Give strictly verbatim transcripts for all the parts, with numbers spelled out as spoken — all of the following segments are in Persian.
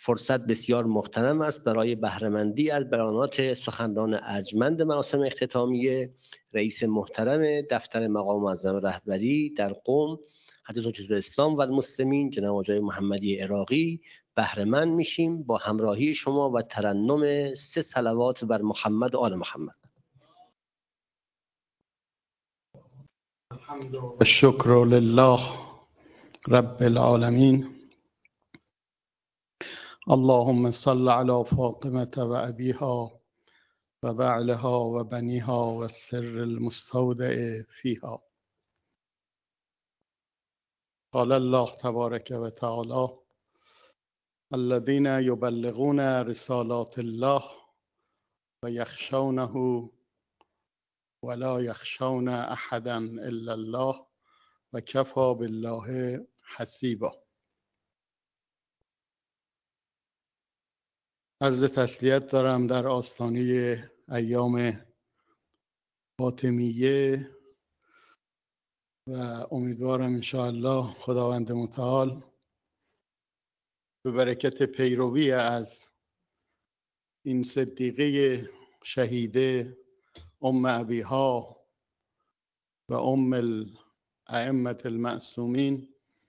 فرصت بسیار مغتنم است برای بهره‌مندی از بیانات سخنران ارجمند مراسم اختتامیه رئیس محترم دفتر مقام معظم رهبری در قم حضرت حجت الاسلام و المسلمین جناب آقای محمدی عراقی بهره‌مند میشیم با همراهی شما و ترنم سه صلوات بر محمد و آل محمد. الشکر لله رب العالمین. اللهم صل علی فاطمه و ابیها و بعلها و بنیها و السر المستودع فیها. قال الله تبارک و تعالی الذين يبلغون رسالات الله و یخشونه ولا یخشون احدا الا الله و کفی بالله حسیبا. عرض تسلیت دارم در آستانه ایام فاطمیه و امیدوارم انشاءالله خداوند متعال به برکت پیروی از این صدیقه شهیده ام ابیها و ام الائمه المعصومین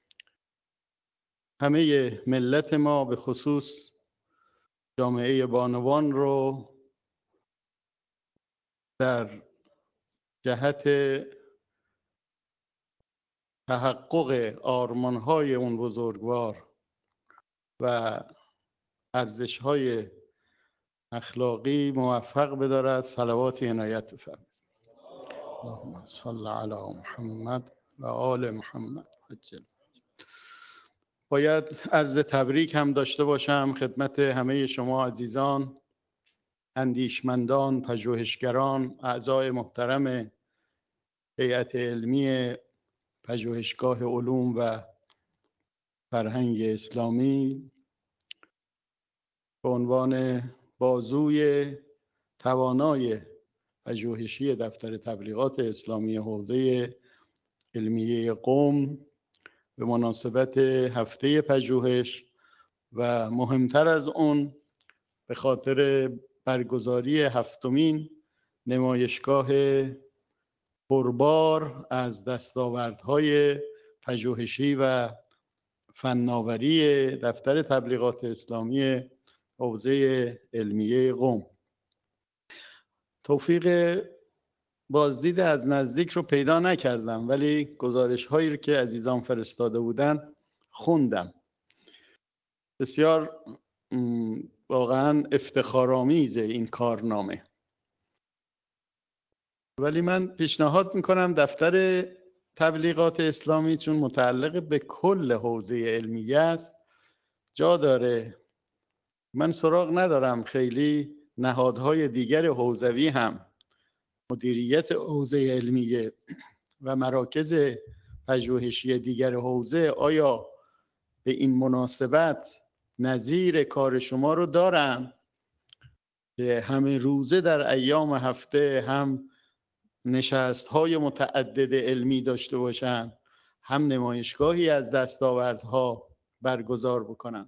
همه ملت ما به خصوص جامعه بانوان رو در جهت تحقق آرمان‌های اون بزرگوار و ارزش‌های اخلاقی موفق بدارد. صلوات عنایت بفرمایید. اللهم صل علی محمد و آل محمد. عجل. باید عرض تبریک هم داشته باشم خدمت همه شما عزیزان، اندیشمندان، پژوهشگران، اعضای محترم هیئت علمی پژوهشگاه علوم و فرهنگ اسلامی به عنوان بازوی توانای پژوهشی دفتر تبلیغات اسلامی حوزه علمیه قم به مناسبت هفته پژوهش و مهمتر از اون به خاطر برگزاری هفتمین نمایشگاه پربار از دستاوردهای پژوهشی و فناوری دفتر تبلیغات اسلامی حوزه علمیه قم. توفیق بازدید از نزدیک رو پیدا نکردم، ولی گزارش هایی رو که عزیزان فرستاده بودن خوندم. بسیار واقعا افتخارآمیزه این کارنامه. ولی من پیشنهاد میکنم دفتر تبلیغات اسلامی چون متعلق به کل حوزه علمیه است جا داره. من سراغ ندارم خیلی نهادهای دیگر حوزوی هم مدیریت حوزه علمیه و مراکز پژوهشی دیگر حوزه آیا به این مناسبت نظیر کار شما رو دارن که همه روزه در ایام هفته هم نشست‌های متعدد علمی داشته باشن، هم نمایشگاهی از دستاوردها برگزار بکنن.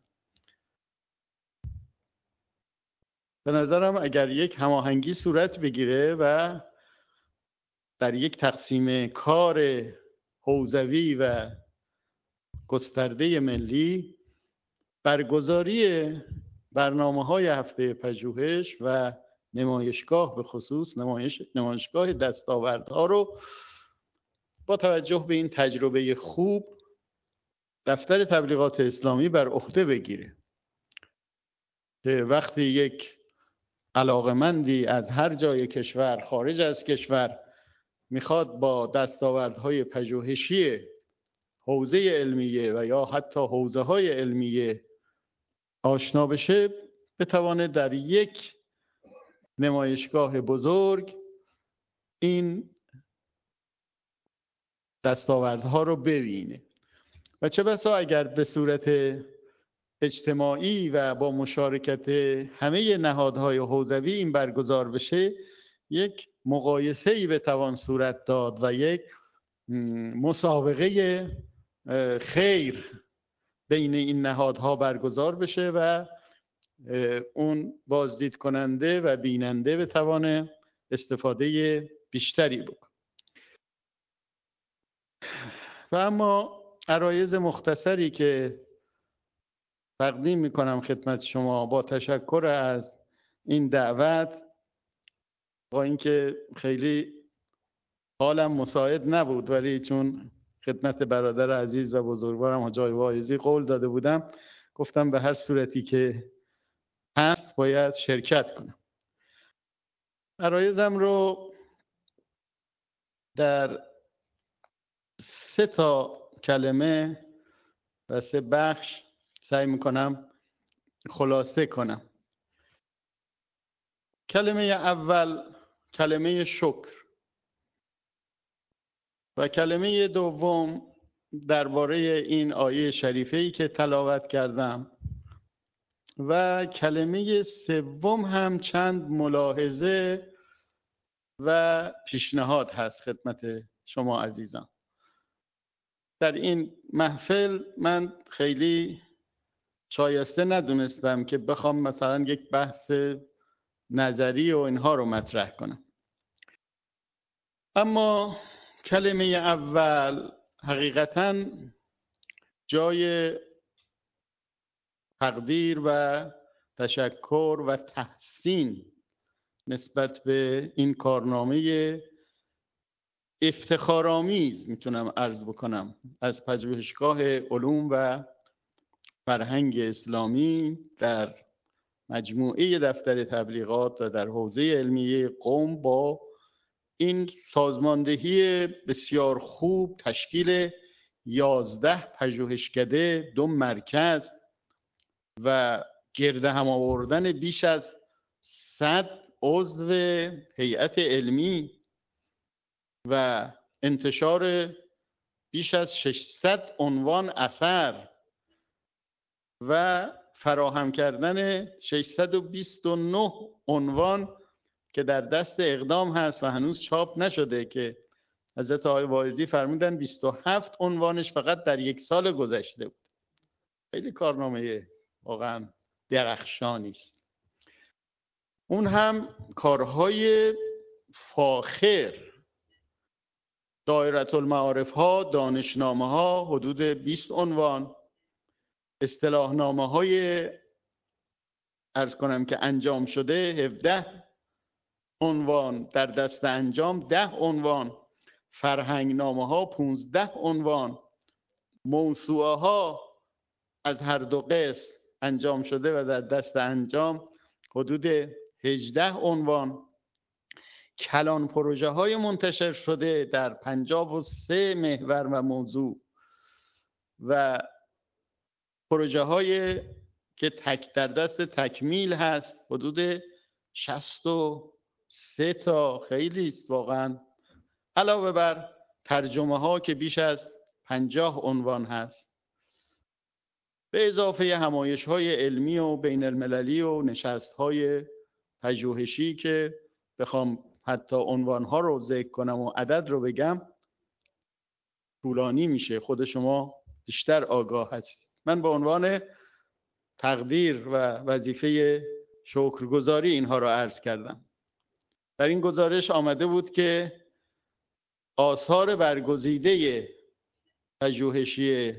به نظرم اگر یک هماهنگی صورت بگیره و در یک تقسیم کار حوزوی و گسترده ملی برگزاری برنامه‌های هفته پژوهش و نمایشگاه به خصوص نمایش نمایشگاه دستاوردها رو با توجه به این تجربه خوب دفتر تبلیغات اسلامی بر عهده بگیره که وقتی یک علاقمندی از هر جای کشور خارج از کشور میخواد با دستاوردهای پژوهشی حوزه علمیه و یا حتی حوزه های علمیه آشنا بشه بتوانه در یک نمایشگاه بزرگ این دستاوردها رو ببینه و چه بسا اگر به صورت اجتماعی و با مشارکت همه نهادهای حوزوی این برگزار بشه یک مقایسه‌ای بتوان صورت داد و یک مسابقه خیر بین این نهادها برگزار بشه و اون بازدید کننده و بیننده بتوانه استفاده بیشتری بکنه. و اما عرایض مختصری که تقدیم میکنم خدمت شما با تشکر از این دعوت، با اینکه خیلی حالم مساعد نبود، ولی چون خدمت برادر عزیز و بزرگوارم حاجی واعظی قول داده بودم، گفتم به هر صورتی که هست باید شرکت کنم. عرایضم رو در سه تا کلمه و سه بخش سعی میکنم خلاصه کنم. کلمه اول کلمه شکر و کلمه دوم درباره این آیه شریفه‌ای که تلاوت کردم و کلمه سوم هم چند ملاحظه و پیشنهاد هست خدمت شما عزیزان. در این محفل من خیلی شایسته ندونستم که بخوام مثلا یک بحث نظری و اینها رو مطرح کنم، اما کلمه اول حقیقتاً جای تقدیر و تشکر و تحسین نسبت به این کارنامه افتخارآمیز میتونم عرض بکنم از پژوهشگاه علوم و فرهنگ اسلامی در مجموعه دفتر تبلیغات و در حوزه علمیه قم با این سازماندهی بسیار خوب تشکیل یازده پژوهشکده، دو مرکز و گرد هم آوردن بیش از صد عضو هیئت علمی و انتشار بیش از ششصد عنوان اثر و فراهم کردن ششصد و بیست و نه عنوان که در دست اقدام هست و هنوز چاپ نشده، که حضرت آقای واعظی فرمودن بیست و هفت عنوانش فقط در یک سال گذشته بود. خیلی کارنامه واقعا درخشانی است. اون هم کارهای فاخر، دایره المعارف ها، دانشنامه ها حدود بیست عنوان، اصطلاح نامه های عرض کنم که انجام شده هفده عنوان، در دست انجام ده عنوان، فرهنگ نامه ها پونزده عنوان، موسوعه ها از هر دو قسم انجام شده و در دست انجام حدود هجده عنوان، کلان پروژه های منتشر شده در پنجاه و سه محور و موضوع و پروژه های که تک در دست تکمیل هست حدود شصت و سه تا، خیلی است واقعا، علاوه بر ترجمه ها که بیش از پنجاه عنوان هست، به اضافه همایش های علمی و بین المللی و نشست های پژوهشی که بخوام حتی عنوان ها رو ذکر کنم و عدد رو بگم طولانی میشه، خود شما بیشتر آگاه هستید. من به عنوان تقدیر و وظیفه شکرگزاری اینها رو عرض کردم. در این گزارش آمده بود که آثار برگزیده پژوهشی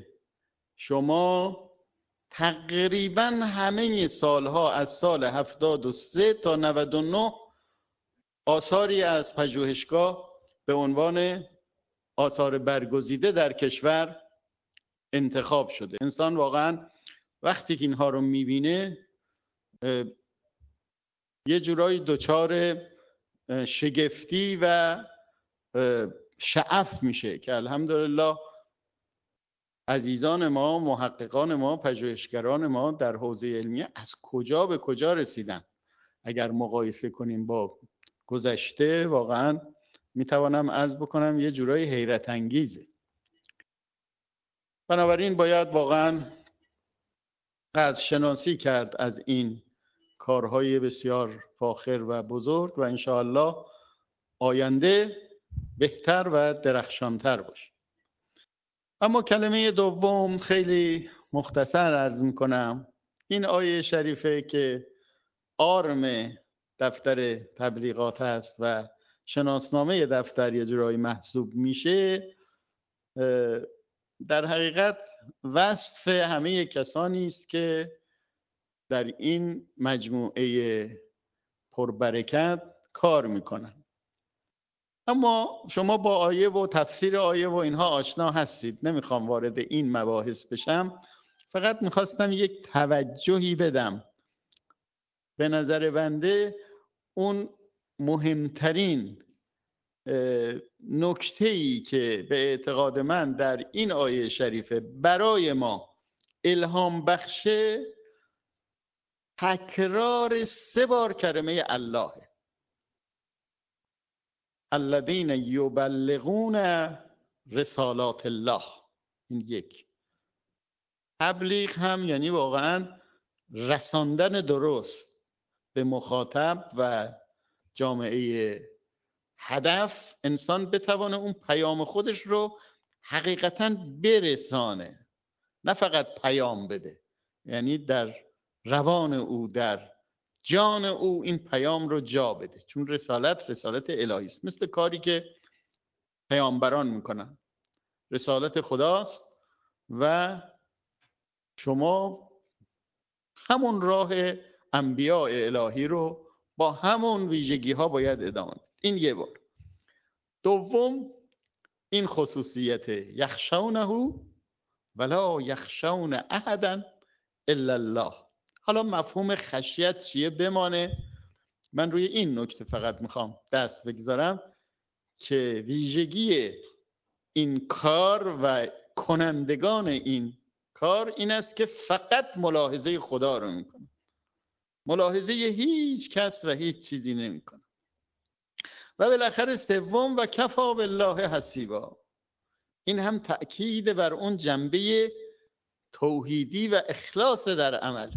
شما تقریباً همه سالها از سال هفتاد و سه تا نود و نه آثاری از پژوهشگاه به عنوان آثار برگزیده در کشور انتخاب شده. انسان واقعاً وقتی که اینها رو میبینه یه جورایی دچار شگفتی و شعف میشه که الحمدلله عزیزان ما، محققان ما، پژوهشگران ما در حوزه علمیه از کجا به کجا رسیدن. اگر مقایسه کنیم با گذشته واقعا میتوانم عرض بکنم یه جورایی حیرت انگیزه. بنابراین باید واقعا قدر شناسی کرد از این کارهای بسیار فاخر و بزرگ و انشاءالله آینده بهتر و درخشانتر باشه. اما کلمه دوم خیلی مختصر عرض میکنم این آیه شریفه که آرم دفتر تبلیغات هست و شناسنامه دفتر یه جورایی محسوب میشه، در حقیقت وصف همه کسانی است که در این مجموعه پربرکت کار میکنن. اما شما با آیه و تفسیر آیه و اینها آشنا هستید، نمیخوام وارد این مباحث بشم، فقط میخواستم یک توجهی بدم. به نظر بنده اون مهمترین نکته‌ای که به اعتقاد من در این آیه شریفه برای ما الهام بخشه، تکرار سه بار کلمه الله، الذین یبلغون رسالات الله. این یک. تبلیغ هم یعنی واقعا رساندن درست به مخاطب و جامعه هدف، انسان بتوانه اون پیام خودش رو حقیقتاً برسانه، نه فقط پیام بده، یعنی در روان او، در جان او این پیام رو جا بده. چون رسالت رسالت الهی است، مثل کاری که پیامبران میکنن. رسالت خداست و شما همون راه انبیاء الهی رو با همون ویژگی ها باید ادامه بدید. این یه بار. دوم، این خصوصیت یخشونه ولا یخشون احدا الا الله. حالا مفهوم خشیت چیه بمانه، من روی این نکته فقط میخوام دست بگذارم که ویژگی این کار و کنندگان این کار این است که فقط ملاحظه خدا رو میکنه، ملاحظه هیچ کس و هیچ چیزی نمیکنه. و بالاخره سوم، و کفا بالله حسیبا. این هم تأکید بر اون جنبه توحیدی و اخلاص در عمل.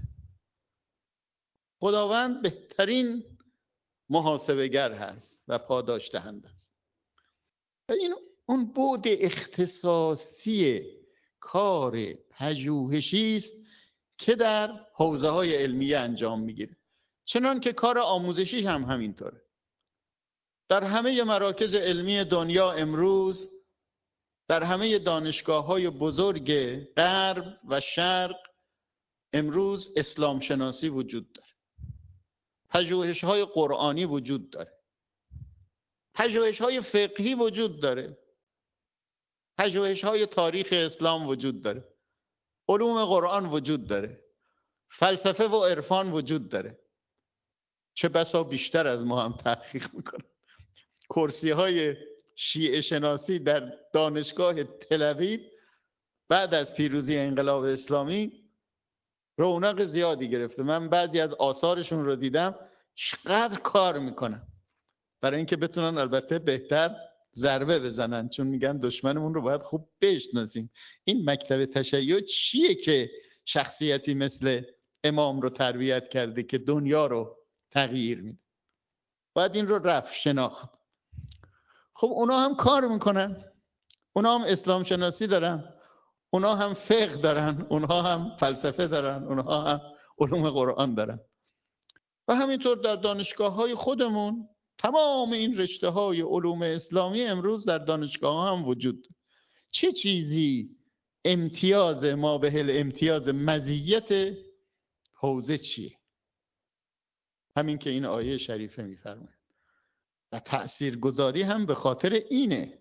خداوند بهترین محاسبه‌گر هست و پاداش دهنده است. و این اون بعد اختصاصی کار پژوهشی است که در حوزه های علمیه انجام میگیره. چنان که کار آموزشی هم همینطوره. در همه مراکز علمی دنیا امروز، در همه دانشگاه های بزرگ غرب و شرق امروز اسلام شناسی وجود داره، پژوهش های قرآنی وجود داره، پژوهش های فقهی وجود داره، پژوهش های تاریخ اسلام وجود داره، علوم قرآن وجود داره، فلسفه و عرفان وجود داره. چه بسا بیشتر از ما هم تحقیق میکنه. کرسی های شیعه شناسی در دانشگاه تل‌آویو بعد از پیروزی انقلاب اسلامی رونق زیادی گرفته. من بعضی از آثارشون رو دیدم، چقدر کار میکنن برای اینکه بتونن البته بهتر ضربه بزنن، چون میگن دشمنمون رو باید خوب بشناسیم. این مکتب تشیع چیه که شخصیتی مثل امام رو تربیت کرده که دنیا رو تغییر میده؟ باید این رو رفت شناخت. خب اونا هم کار میکنن، اونا هم اسلام شناسی دارن، اونا هم فقه دارن، اونا هم فلسفه دارن، اونا هم علوم قرآن دارن. و همینطور در دانشگاه های خودمون تمام این رشته های علوم اسلامی امروز در دانشگاه ها هم وجود. چه چیزی امتیاز ما به هل امتیاز مزیت حوزه چیه؟ همین که این آیه شریفه میفرماید. و تأثیرگذاری هم به خاطر اینه.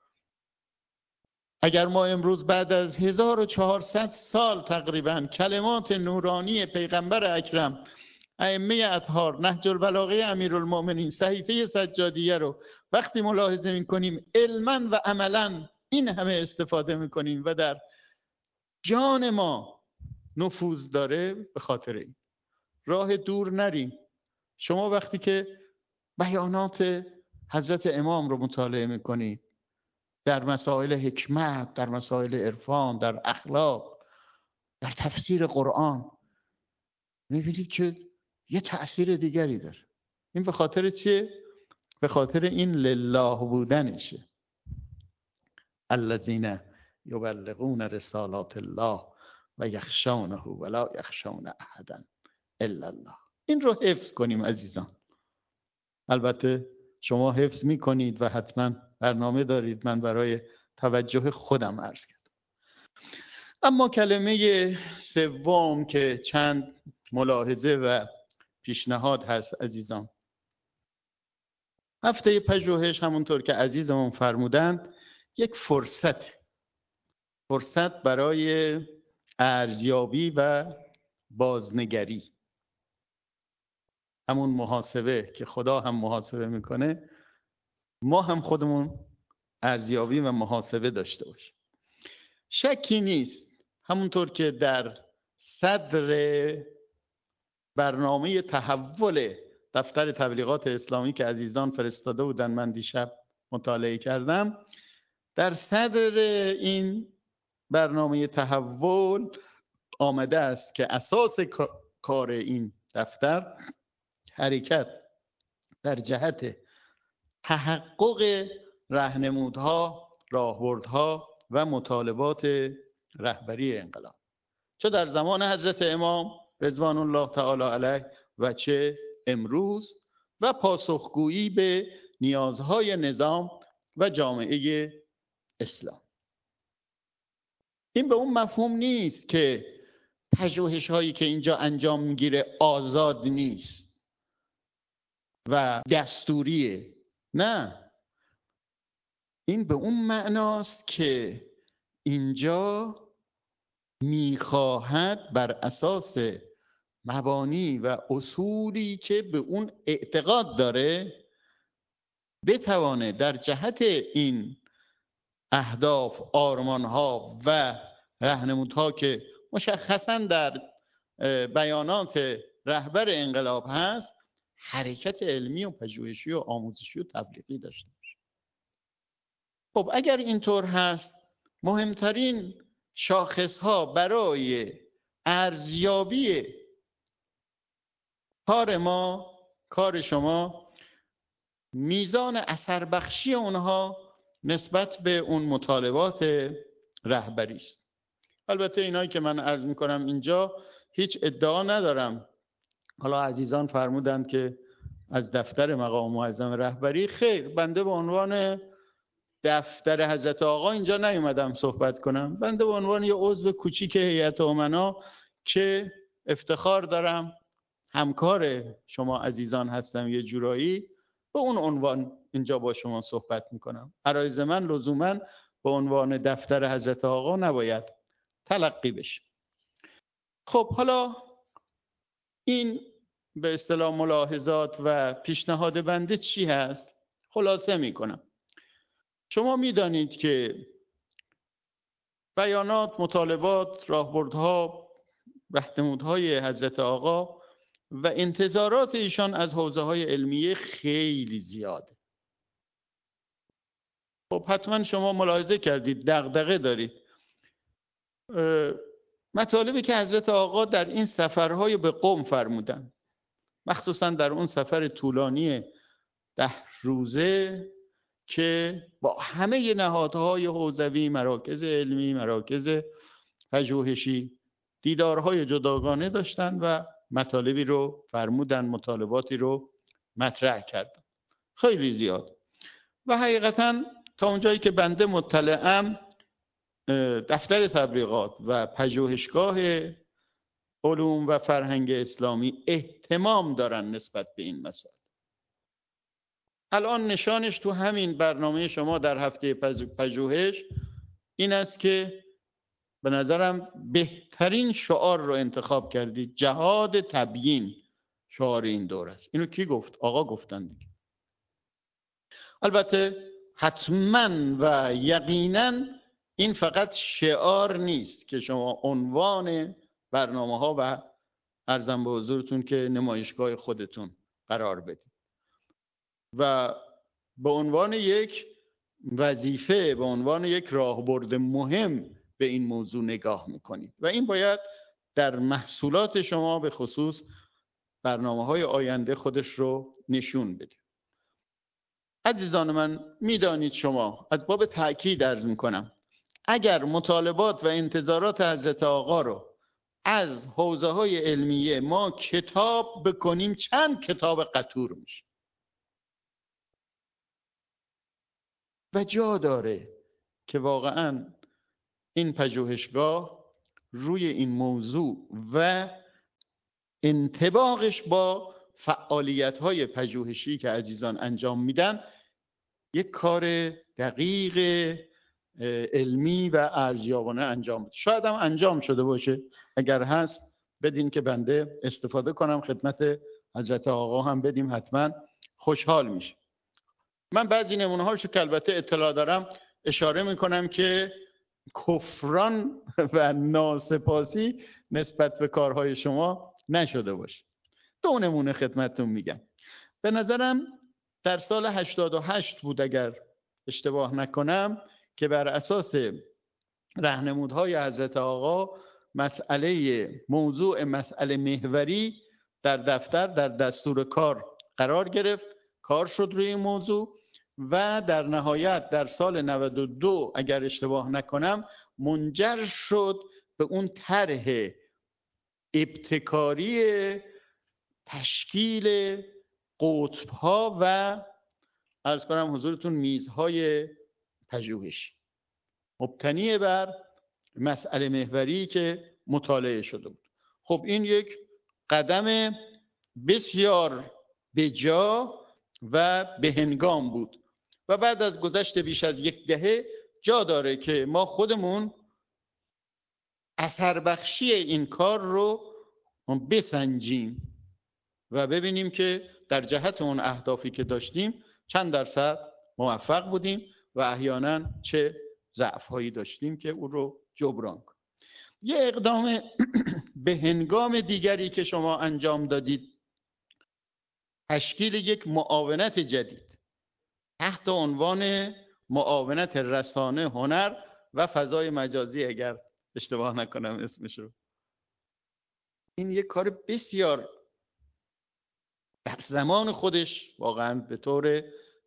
اگر ما امروز بعد از هزار و چهارصد سال تقریبا کلمات نورانی پیغمبر اکرم، ائمه اطهار، نهج البلاغه امیرالمؤمنین، صحیفه سجادیه رو وقتی ملاحظه میکنیم علما و عملا این همه استفاده میکنیم و در جان ما نفوذ داره، به خاطر این. راه دور نریم. شما وقتی که بیانات حضرت امام رو مطالعه میکنید در مسائل حکمت، در مسائل عرفان، در اخلاق، در تفسیر قرآن، میبینید که یه تأثیر دیگری داره. این به خاطر چیه؟ به خاطر این لله بودنشه. الذین یبلغون رسالات الله و یخشونه ولا یخشون احدا الا الله. این رو حفظ کنیم عزیزان. البته شما حفظ میکنید و حتما برنامه دارید، من برای توجه خودم عرض کردم. اما کلمه سوم که چند ملاحظه و پیشنهاد هست عزیزان. هفته پژوهش همونطور که عزیزمون فرمودند یک فرصت فرصت برای ارزیابی و بازنگری، همون محاسبه که خدا هم محاسبه میکنه، ما هم خودمون ارزیابی و محاسبه داشته باشیم. شکی نیست همونطور که در صدر برنامه تحول دفتر تبلیغات اسلامی که عزیزان فرستاده بودن من دیشب مطالعه کردم، در صدر این برنامه تحول آمده است که اساس کار این دفتر حرکت در جهت تحقق راهنمودها، راهبردها و مطالبات رهبری انقلاب، چه در زمان حضرت امام رضوان الله تعالی علیه و چه امروز، و پاسخگویی به نیازهای نظام و جامعه اسلام. این به اون مفهوم نیست که پژوهش هایی که اینجا انجام میگیره آزاد نیست و دستوریه. نه، این به اون معناست که اینجا میخواهد بر اساس مبانی و اصولی که به اون اعتقاد داره بتوانه در جهت این اهداف، آرمانها و راهنمودها که مشخصاً در بیانات رهبر انقلاب هست، حرکت علمی و پژوهشی و آموزشی و تبلیغی داشته باشه. خب اگر اینطور هست، مهمترین شاخصها برای ارزیابی کار ما، کار شما، میزان اثر بخشی اونها نسبت به اون مطالبات رهبری است. البته اینایی که من عرض میکنم اینجا هیچ ادعا ندارم. حالا عزیزان فرمودند که از دفتر مقام معظم رهبری، خیر، بنده به عنوان دفتر حضرت آقا اینجا نیومدم صحبت کنم. بنده به عنوان یه عضو کوچیک هیئت امنا که افتخار دارم همکار شما عزیزان هستم یه جورایی، به اون عنوان اینجا با شما صحبت میکنم. عرایض من لزوما به عنوان دفتر حضرت آقا نباید تلقی بشه. خب حالا این به اصطلاح ملاحظات و پیشنهاد بنده چی هست؟ خلاصه میکنم. شما میدانید که بیانات، مطالبات، راهبردها، راهنمودهای حضرت آقا و انتظارات ایشان از حوزه‌های علمیه خیلی زیاده. خب حتما شما ملاحظه کردید، دغدغه دارید. مطالبی که حضرت آقا در این سفرهای به قم فرمودن، مخصوصا در اون سفر طولانی ده روزه که با همه نهادهای حوزوی، مراکز علمی، مراکز پژوهشی دیدارهای جداگانه داشتن و مطالبی رو فرمودن، مطالباتی رو مطرح کردن، خیلی زیاد. و حقیقتا تا اونجایی که بنده مطلعم، دفتر تبلیغات و پژوهشگاه علوم و فرهنگ اسلامی اهتمام دارن نسبت به این مسائل. الان نشانش تو همین برنامه شما در هفته پژوهش این است که به نظرم بهترین شعار رو انتخاب کردید. جهاد تبیین شعار این دور است. اینو کی گفت؟ آقا گفتن دیگه. البته حتما و یقینا این فقط شعار نیست که شما عنوان برنامه ها و عرضم به حضورتون که نمایشگاه خودتون قرار بدید و به عنوان یک وظیفه، به عنوان یک راهبرد مهم به این موضوع نگاه میکنید و این باید در محصولات شما به خصوص برنامه های آینده خودش رو نشون بده. عزیزان من، میدانید شما، از باب تأکید عرض میکنم، اگر مطالبات و انتظارات حضرت آقا رو از حوزه های علمیه ما کتاب بکنیم، چند کتاب قطور میشه و جا داره که واقعا این پژوهشگاه روی این موضوع و انطباقش با فعالیت‌های پژوهشی که عزیزان انجام میدن یک کار دقیق علمی و ارزیابانه انجام بده. شاید هم انجام شده باشه، اگر هست بدین که بنده استفاده کنم، خدمت حضرت آقا هم بدیم، حتما خوشحال میشه. من بعضی نمونه هاشو که البته اطلاع دارم اشاره میکنم که کفران و ناسپاسی نسبت به کارهای شما نشده باشه. دو نمونه خدمتتون میگم. به نظرم در سال هشتاد و هشت بود اگر اشتباه نکنم که بر اساس راهنمودهای حضرت آقا مسئله موضوع مسئله محوری در دفتر در دستور کار قرار گرفت، کار شد روی این موضوع و در نهایت در سال نود و دو اگر اشتباه نکنم منجر شد به اون طرح ابتکاری تشکیل قطب‌ها و عرض کنم حضورتون میزهای پژوهشی مبتنی بر مسئله محوری که مطالعه شده بود. خب این یک قدم بسیار بجا و بهنگام بود و بعد از گذشت بیش از یک دهه جا داره که ما خودمون اثر بخشی این کار رو بسنجیم و ببینیم که در جهت اون اهدافی که داشتیم چند درصد موفق بودیم و احیانا چه ضعف‌هایی داشتیم که اون رو جبران کنیم. یه اقدام به هنگام دیگری که شما انجام دادید تشکیل یک معاونت جدید تحت عنوان معاونت رسانه، هنر و فضای مجازی اگر اشتباه نکنم اسمش رو. این یک کار بسیار در زمان خودش واقعا به طور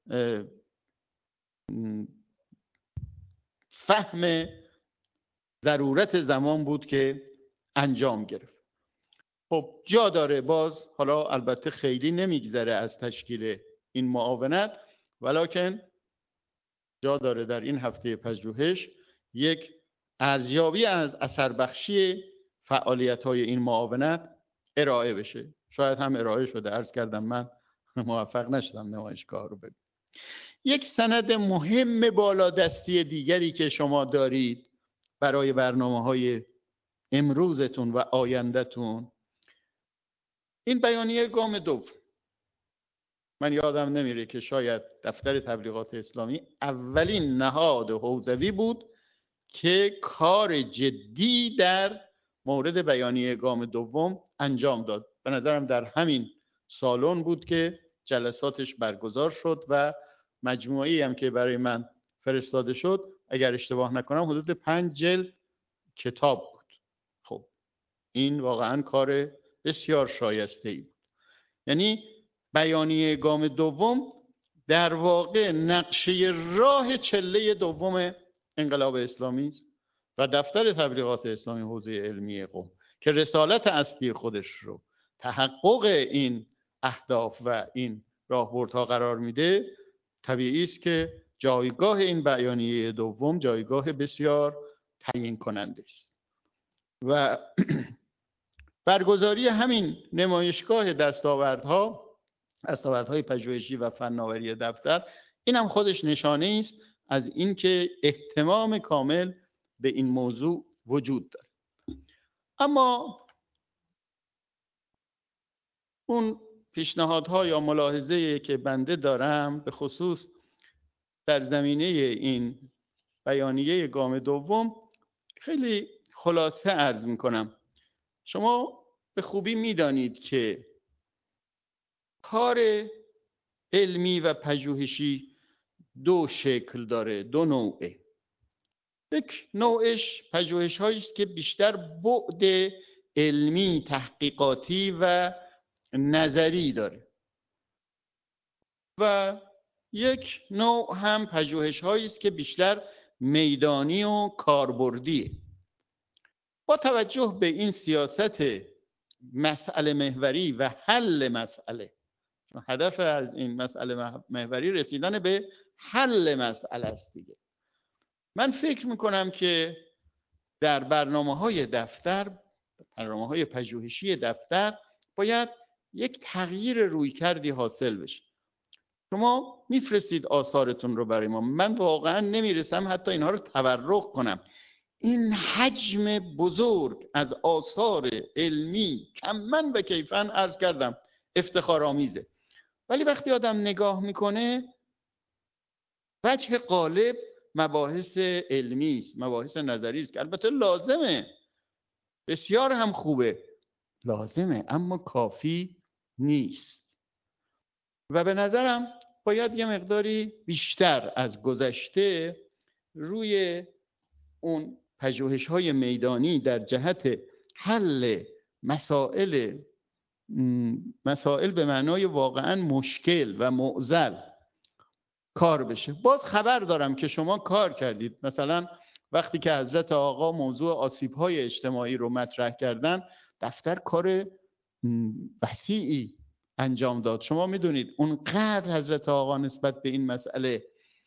فهم ضرورت زمان بود که انجام گرفت. خب جا داره باز، حالا البته خیلی نمیگذره از تشکیل این معاونت، ولکن جا داره در این هفته پژوهش یک ارزیابی از اثر بخشی فعالیت‌های این معاونت ارائه بشه. شاید هم ارائه شده، عرض کردم من موفق نشدم نمایشگاه رو ببینم. یک سند مهم بالادستی دیگری که شما دارید برای برنامه‌های امروزتون و آیندهتون، این بیانیه گام دوم. من یادم نمیره که شاید دفتر تبلیغات اسلامی اولین نهاد حوزوی بود که کار جدی در مورد بیانیه گام دوم انجام داد. به نظرم در همین سالن بود که جلساتش برگزار شد و مجموعه‌ای هم که برای من فرستاده شد اگر اشتباه نکنم حدود پنج جلد کتاب بود. خب این واقعا کار بسیار شایسته‌ای بود. یعنی بیانیه گام دوم در واقع نقشه راه چله دوم انقلاب اسلامی است و دفتر تبلیغات اسلامی حوزه علمی قم که رسالت اصلی خودش رو تحقق این اهداف و این راهبردها قرار میده، طبیعی است که جایگاه این بیانیه دوم جایگاه بسیار تعیین کننده است و برگزاری همین نمایشگاه دستاوردها دستاوردهای پژوهشی و فناوری دفتر، این هم خودش نشانه است از اینکه اهتمام کامل به این موضوع وجود داره. اما اون پیشنهادها یا ملاحظه‌ای که بنده دارم به خصوص در زمینه این بیانیه گام دوم خیلی خلاصه عرض میکنم. شما به خوبی میدانید که کار علمی و پژوهشی دو شکل داره، دو نوعه. یک نوعش پژوهش هایی است که بیشتر بعد علمی، تحقیقاتی و نظری داره و یک نوع هم پژوهش هایی است که بیشتر میدانی و کاربردی. با توجه به این سیاست مسئله محوری و حل مسئله، هدف از این مسئله محوری رسیدن به حل مسئله است دیگه، من فکر میکنم که در برنامه‌های دفتر، برنامه‌های پژوهشی دفتر باید یک تغییر رویکردی حاصل بشه. شما میفرستید آثارتون رو برای ما، من واقعا نمیرسم حتی اینها رو تبرک کنم. این حجم بزرگ از آثار علمی کمن و کیفن عرض کردم افتخارآمیزه، ولی وقتی آدم نگاه میکنه وجه غالب مباحث علمی است، مباحث نظری است که البته لازمه، بسیار هم خوبه، لازمه، اما کافی نیست و به نظرم باید یه مقداری بیشتر از گذشته روی اون پژوهش‌های میدانی در جهت حل مسائل مسائل به معنای واقعاً مشکل و معضل کار بشه. باز خبر دارم که شما کار کردید، مثلا وقتی که حضرت آقا موضوع آسیب‌های اجتماعی رو مطرح کردن، دفتر کار وسیعی انجام داد. شما میدونید اونقدر حضرت آقا نسبت به این مسئله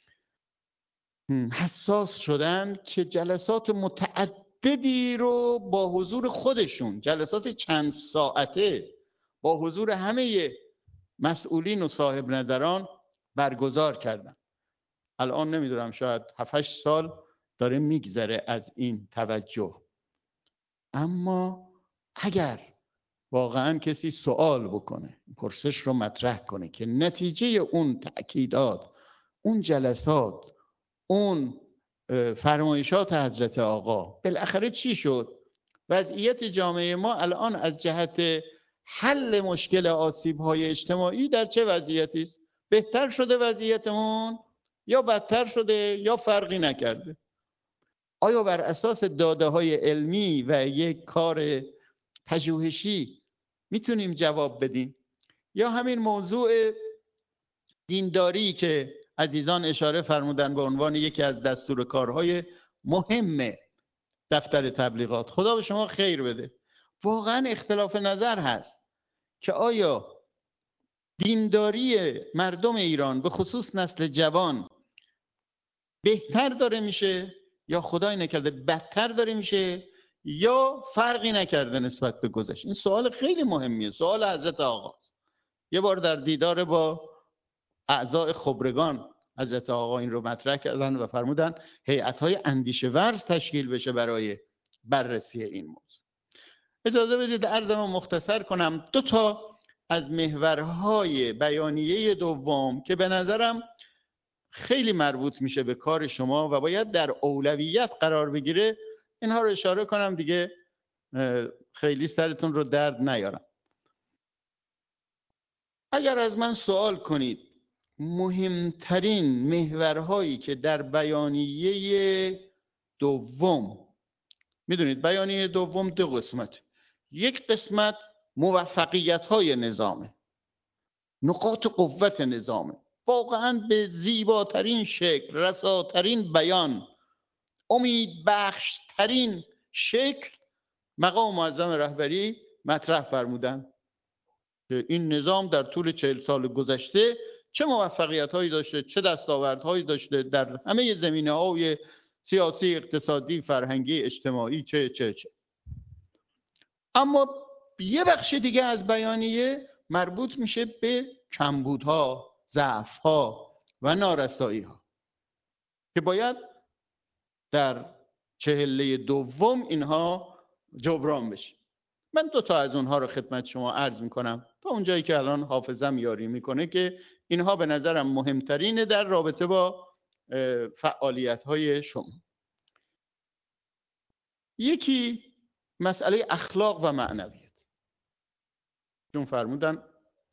حساس شدن که جلسات متعددی رو با حضور خودشون، جلسات چند ساعته با حضور همه مسئولین و صاحب نظران برگزار کردن. الان نمیدونم شاید هفت هشت سال داره میگذره از این توجه، اما اگر واقعا کسی سوال بکنه، پرسش رو مطرح کنه که نتیجه اون تأکیدات، اون جلسات، اون فرمایشات حضرت آقا بالاخره چی شد؟ وضعیت جامعه ما الان از جهت حل مشکل آسیب‌های اجتماعی در چه وضعیتی است؟ بهتر شده وضعیتمون یا بدتر شده یا فرقی نکرده؟ آیا بر اساس داده‌های علمی و یک کار پژوهشی میتونیم جواب بدیم؟ یا همین موضوع دینداری که عزیزان اشاره فرمودن به عنوان یکی از دستور کارهای مهم دفتر تبلیغات، خدا به شما خیر بده، واقعا اختلاف نظر هست که آیا دینداری مردم ایران به خصوص نسل جوان بهتر داره میشه یا خدای نکرده بدتر داره میشه یا فرقی نکرده نسبت به گذشته؟ این سوال خیلی مهمیه، سوال حضرت آقاست. یه بار در دیدار با اعضای خبرگان حضرت آقا این رو مطرح کردن و فرمودن هیئت‌های اندیشه ورز تشکیل بشه برای بررسی این موضوع. اجازه بدید عرضمو مختصر کنم. دو تا از محورهای بیانیه دوم که به نظرم خیلی مربوط میشه به کار شما و باید در اولویت قرار بگیره، اینها رو اشاره کنم دیگه خیلی سرتون رو درد نیارم. اگر از من سوال کنید مهمترین محورهایی که در بیانیه دوم، میدونید بیانیه دوم دو قسمت، یک قسمت موفقیت‌های نظامه، نقاط قوت نظامه، واقعا به زیباترین شکل، رساترین بیان، امید بخشترین شکل مقام معظم رهبری مطرح فرمودن که این نظام در طول چهل سال گذشته چه موفقیت‌هایی داشته، چه دستاوردهایی داشته در همه زمینه‌های سیاسی، اقتصادی، فرهنگی، اجتماعی، چه چه چه. اما یه بخش دیگه از بیانیه مربوط میشه به کمبودها، ضعف‌ها و نارسایی‌ها که باید در چهله دوم اینها جبران بشه. من دو تا از اونها رو خدمت شما عرض میکنم تا اونجایی که الان حافظم یاری میکنه که اینها به نظرم مهمترینه در رابطه با فعالیت‌های شما. یکی مسئله اخلاق و معنویت. چون فرمودن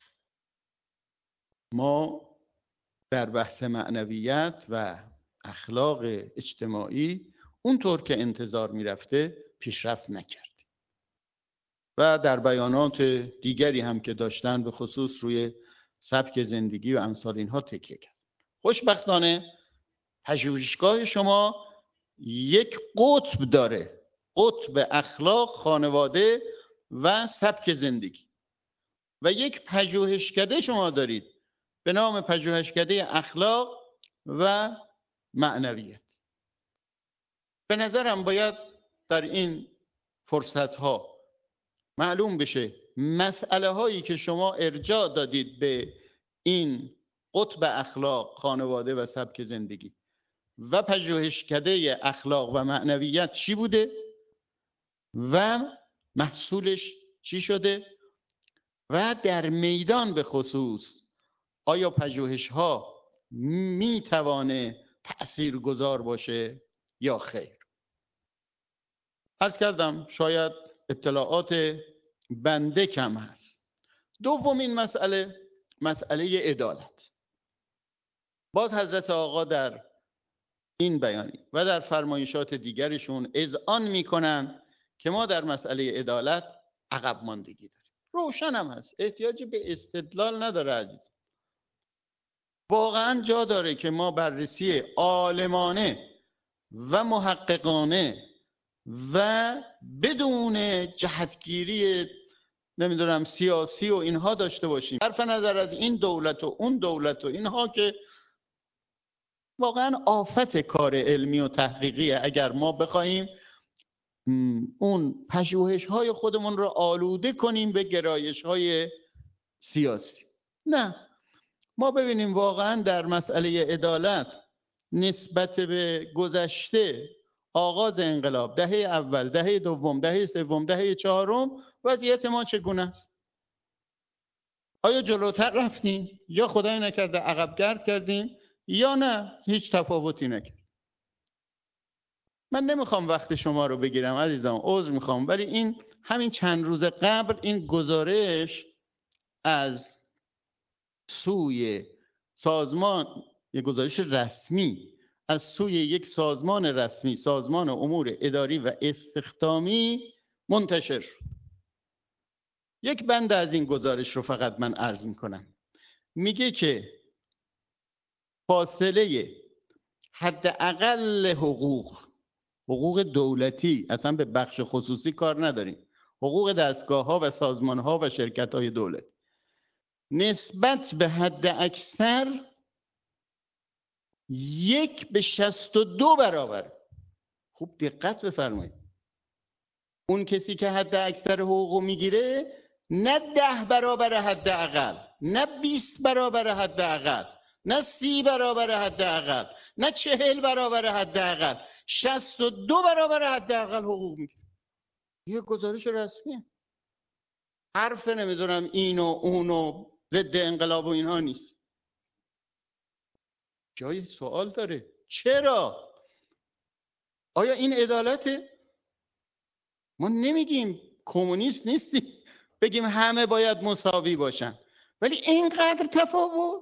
ما در بحث معنویت و اخلاق اجتماعی اونطور که انتظار میرفته پیشرفت نکرد و در بیانات دیگری هم که داشتن به خصوص روی سبک زندگی و امثال اینها تکیه کرد. خوشبختانه پژوهشگاه شما یک قطب داره، قطب اخلاق، خانواده و سبک زندگی، و یک پژوهشکده شما دارید به نام پژوهشکده اخلاق و معنویت. به نظرم باید در این فرصت‌ها معلوم بشه مسئله هایی که شما ارجاع دادید به این قطب اخلاق، خانواده و سبک زندگی و پژوهشکده اخلاق و معنویت چی بوده و محصولش چی شده، و در میدان به خصوص آیا پژوهش ها می توانه تأثیر گذار باشه یا خیر. عرض کردم شاید اطلاعات بنده کم هست. دومین مسئله، مسئله عدالت. باز حضرت آقا در این بیانی و در فرمایشات دیگرشون اذعان میکنن که ما در مسئله عدالت عقب ماندگی داریم. روشن هم هست، احتیاجی به استدلال نداره عزیز. واقعا جا داره که ما بررسی عالمانه و محققانه و بدون جهتگیری نمیدونم سیاسی و اینها داشته باشیم، صرف نظر از این دولت و اون دولت و اینها که واقعا آفت کار علمی و تحقیقیه اگر ما بخوایم اون پژوهش های خودمون رو آلوده کنیم به گرایش های سیاسی. نه، ما ببینیم واقعا در مسئله عدالت نسبت به گذشته، آغاز انقلاب، دهه اول، دهه دوم، دهه سوم، دهه چهارم، وضعیت ما چگونه است؟ آیا جلوتر رفتیم یا خدای نکرده عقبگرد کردیم یا نه هیچ تفاوتی نکرد؟ من نمیخوام وقت شما رو بگیرم عزیزان، عذر میخوام، ولی این همین چند روز قبل این گزارش از سوی سازمان، یک گزارش رسمی از سوی یک سازمان رسمی، سازمان امور اداری و استخدامی منتشر شد. یک بند از این گزارش رو فقط من عرض میکنم. میگه که فاصله حداقل حقوق، حقوق دولتی، اصلا به بخش خصوصی کار نداریم، حقوق دستگاه ها و سازمان ها و شرکت های دولت نسبت به حد اکثر یک به شصت و دو برابر. خوب دقت بفرمایید. اون کسی که حد اکثر حقوق میگیره نه ده برابر حد اقل، نه بیست برابر حد اقل، نه سی برابر حد اقل، نه چهل برابر حد اقل، شصت و دو برابر حد اقل حقوق میگیره. یه گزارش رسمیه، حرف نمیدونم این و اون و ضد انقلاب و اینها نیست. جای سوال داره. چرا؟ آیا این عدالته؟ ما نمیگیم کمونیست نیستیم بگیم همه باید مساوی باشن، ولی اینقدر تفاوت؟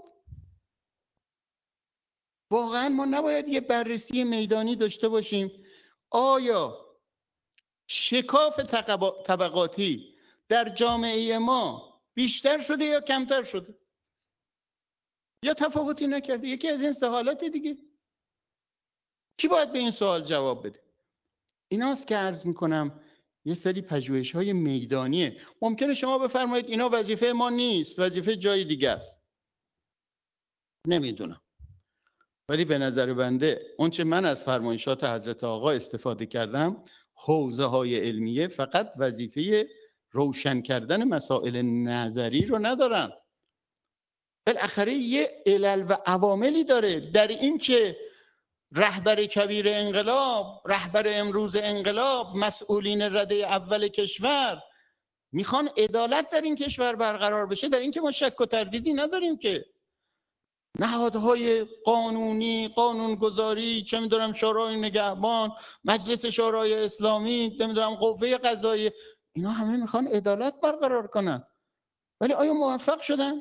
واقعا ما نباید یه بررسی میدانی داشته باشیم آیا شکاف طبقاتی در جامعه ما بیشتر شده یا کمتر شده یا تفاوتی نکرده؟ یکی از این سه حالت دیگه. کی باید به این سوال جواب بده؟ ایناست که عرض میکنم یه سری پژوهش‌های میدانیه. ممکنه شما بفرمایید اینا وظیفه ما نیست، وظیفه جای دیگه است. نمیدونم، ولی به نظر بنده اونچه من از فرمایشات حضرت آقا استفاده کردم، حوزه های علمیه فقط وظیفه روشن کردن مسائل نظری رو ندارن، بالاخره یه علل و عواملی داره در این که رهبر کبیر انقلاب، رهبر امروز انقلاب، مسئولین رده اول کشور میخوان عدالت در این کشور برقرار بشه. در این که ما شک و تردیدی نداریم که نهادهای قانونی، قانونگذاری، چه میدونم شورای نگهبان، مجلس شورای اسلامی، نمیدونم قوه قضاییه، اینا همه میخوان عدالت برقرار کنن، ولی آیا موفق شدن؟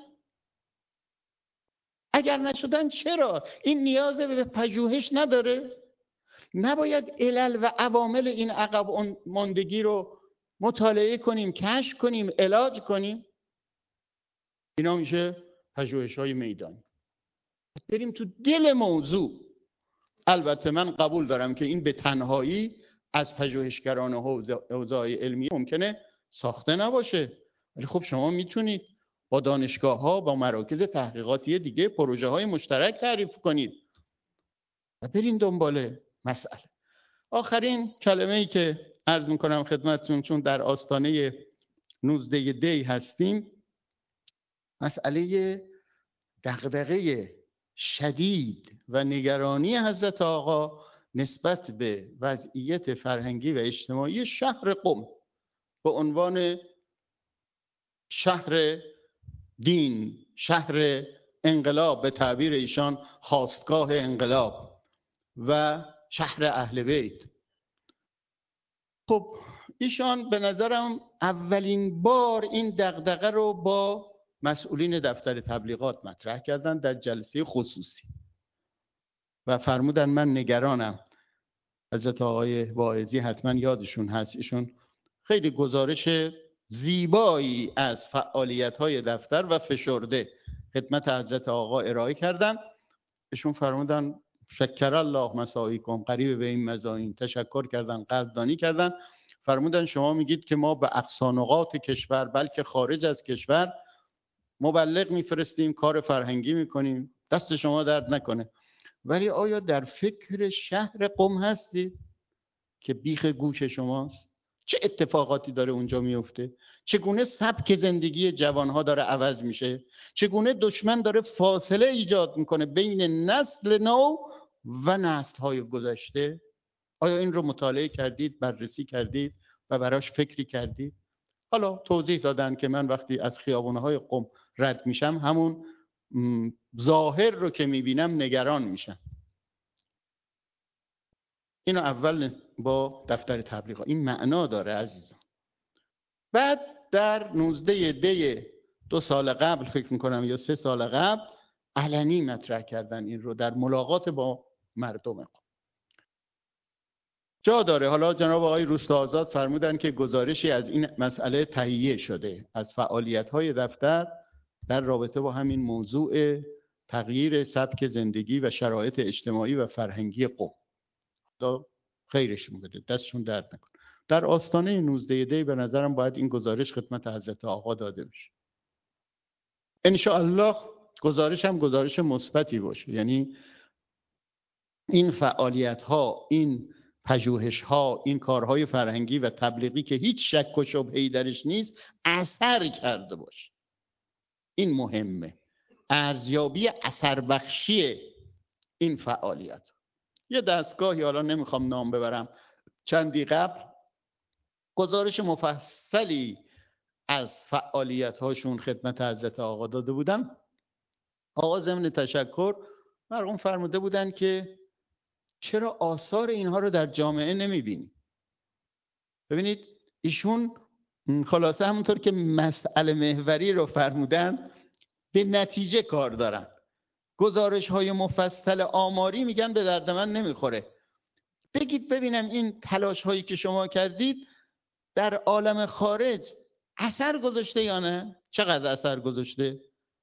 اگر نشدن چرا؟ این نیاز به پژوهش نداره؟ نباید علل و عوامل این عقب ماندگی رو مطالعه کنیم، کشف کنیم، علاج کنیم؟ اینا میشه پژوهش‌های میدانی. بریم تو دل موضوع. البته من قبول دارم که این به تنهایی از پژوهشگران حوزه‌های علمی ممکنه ساخته نباشه، ولی خب شما میتونید با دانشگاه ها، با مراکز تحقیقاتی دیگه پروژه های مشترک تعریف کنید و برین دنبال مسئله. آخرین کلمه ای که عرض میکنم خدمتتون، چون در آستانه نوزده دی هستیم، مسئله دغدغه شدید و نگرانی حضرت آقا نسبت به وضعیت فرهنگی و اجتماعی شهر قم به عنوان شهر دین، شهر انقلاب، به تعبیر ایشان خاستگاه انقلاب و شهر اهل بیت. خب ایشان به نظرم اولین بار این دغدغه رو با مسئولین دفتر تبلیغات مطرح کردن در جلسه خصوصی و فرمودن من نگرانم. حضرت آقای واعظی حتما یادشون هست، ایشون خیلی گزارش زیبایی از فعالیت‌های دفتر و فشرده خدمت حضرت آقا ارائه کردن. ایشون فرمودن شکر الله مساعیکم، قریب به این مزاین، تشکر کردن، قدردانی کردن. فرمودن شما میگید که ما به اقصانقاط کشور بلکه خارج از کشور مبلغ میفرستیم، کار فرهنگی میکنیم، دست شما درد نکنه، ولی آیا در فکر شهر قم هستید که بیخ گوش شماست؟ چه اتفاقاتی داره اونجا میفته؟ چگونه سبک زندگی جوانها داره عوض میشه؟ چگونه دشمن داره فاصله ایجاد میکنه بین نسل نو و نسل‌های گذشته؟ آیا این رو مطالعه کردید، بررسی کردید و براش فکری کردید؟ حالا توضیح دادن که من وقتی از خیابان‌های قم رد میشم همون ظاهر رو که میبینم نگران میشم. اینو اول با دفتر تبلیغات، این معنا داره عزیزان. بعد در نوزده دی دو سال قبل فکر میکنم یا سه سال قبل علنی مطرح کردن این رو در ملاقات با مردم. جا داره حالا جناب آقای روستاآزاد فرمودن که گزارشی از این مسئله تهیه شده از فعالیت‌های دفتر در رابطه با همین موضوع تغییر سبک زندگی و شرایط اجتماعی و فرهنگی قم. خدا خیرشون بده، دستشون درد نکنه. در آستانه نوزده دی به نظرم باید این گزارش خدمت حضرت آقا داده بشه. ان شاء الله گزارش هم گزارش مثبتی باشه، یعنی این فعالیت‌ها، این پژوهش‌ها، این کارهای فرهنگی و تبلیغی که هیچ شک و شبهه‌ای درش نیست اثر کرده باشه. این مهمه، ارزیابی اثر بخشی این فعالیت. یه دستگاهی، حالا نمیخوام نام ببرم، چندی قبل گزارش مفصلی از فعالیت‌هاشون خدمت حضرت آقا داده بودن. آقا ضمن تشکر مرحوم فرموده بودن که چرا آثار اینها رو در جامعه نمیبینی؟ ببینید ایشون خلاصه همونطور که مسئله محوری رو فرمودن به نتیجه کار دارن. گزارش های مفصل آماری میگن به درد من نمیخوره. بگید ببینم این تلاش هایی که شما کردید در عالم خارج اثر گذاشته یا نه؟ چقدر اثر گذاشته؟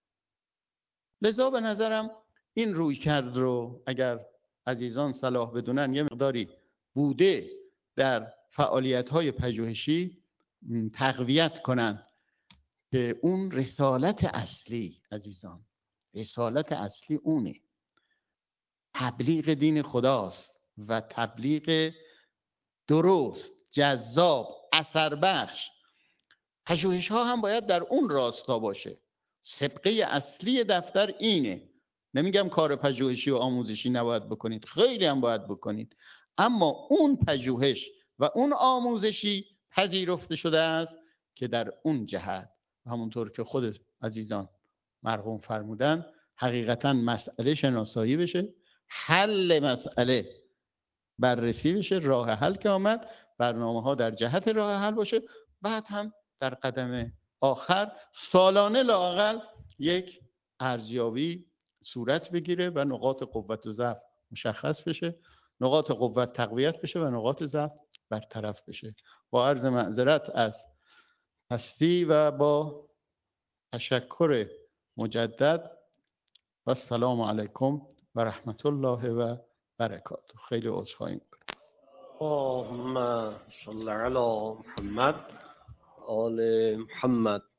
لذا به نظرم این روی کرد رو اگر عزیزان صلاح بدونن یه مقداری بوده در فعالیت‌های پژوهشی تقویت کنن که اون رسالت اصلی عزیزان، رسالت اصلی اونه، تبلیغ دین خداست و تبلیغ درست، جذاب، اثر بخش. پژوهش‌ها هم باید در اون راستا باشه. سبقه اصلی دفتر اینه. نمیگم کار پژوهشی و آموزشی نباید بکنید، خیلی هم باید بکنید، اما اون پژوهش و اون آموزشی پذیرفته شده است که در اون جهت همونطور که خود عزیزان مرحوم فرمودن حقیقتا مسئله شناسایی بشه، حل مسئله بررسی بشه، راه حل که آمد برنامه ها در جهت راه حل باشه، بعد هم در قدم آخر سالانه لااقل یک ارزیابی صورت بگیره و نقاط قوت و ضعف مشخص بشه، نقاط قوت تقویت بشه و نقاط ضعف برطرف بشه. با عرض معذرت از هستی و با تشکر مجدد و السلام علیکم و رحمت الله و برکاته. خیلی عذرخواهی میکنم. اللهم صل علی محمد آل محمد.